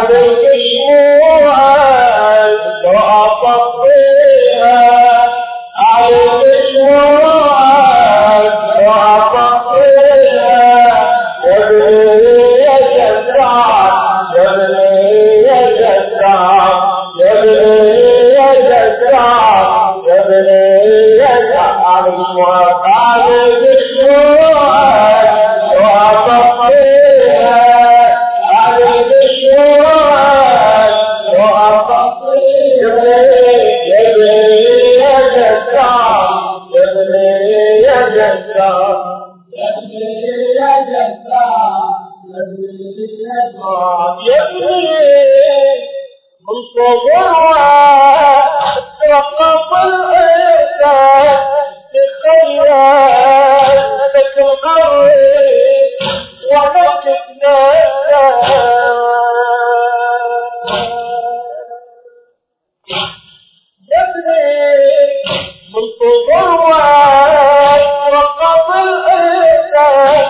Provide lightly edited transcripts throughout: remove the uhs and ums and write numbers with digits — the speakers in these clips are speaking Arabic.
عليك شموعك وأطفيها عليك شموعك وأطفيها يا ابني يا جدع يا ابني يا جدع يا ابني يا جدع يا ابني يا جدع عليك شموعك عليك شموعك وأطفيها عليك شموعك وأطفيها يا ابني يا جدع يا ابني يا جدع يا ابني يا جدع يا ابني من صغرها رقص الإنسان بخيالك الغريب ونكتنا يا ابني من صغرها رقص الإنسان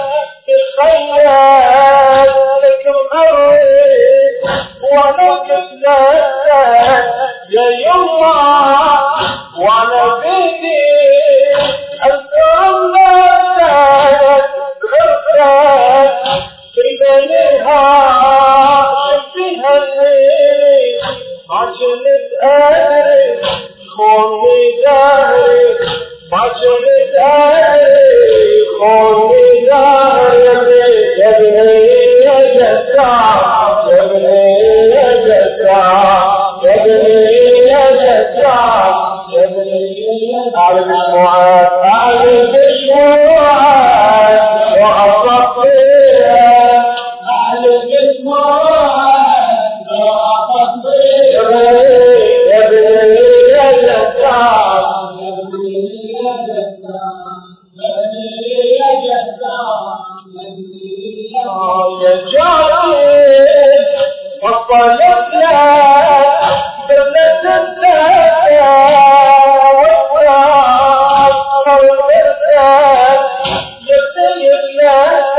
بخيالك الغريب ونكتنا يا يما وانا بيدي اذكر الناس غرفات في بينها شفتها الليل ما كنت ادري خوني داري ما كنت ادري خوني داري يا ابني يا جدع يا ابني يا جدع يا ابني يا جدع يا ابني عليك شموعك عليك شموعك وأطفيها عليك شموعك وأطفيها يا ابني يا جدع يا ابني يا جدع يا ابني يا جدع يا جاري وصلت لك بلد الدنيا والنار والبركات يبتلي الناس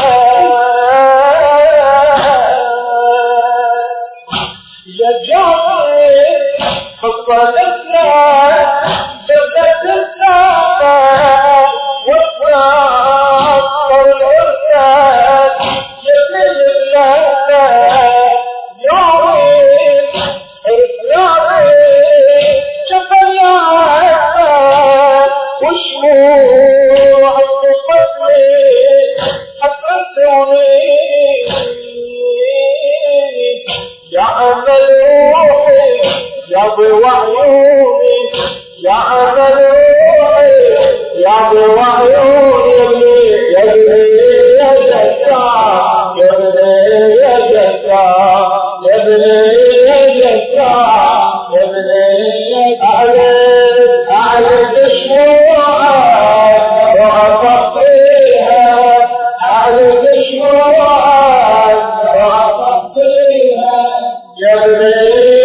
يا جاري وصلت لك بلد الدنيا والنار والبركات يبتلي الناس يا أمل روحي يا بوعيوني يا أمل روحي يا بوعيوني يا ابني يا جدع يا ابني يا جدع يا ابني يا جدع يا ابني عليك شموعك وأطفيها عليك شموعك وأطفيها يا ابني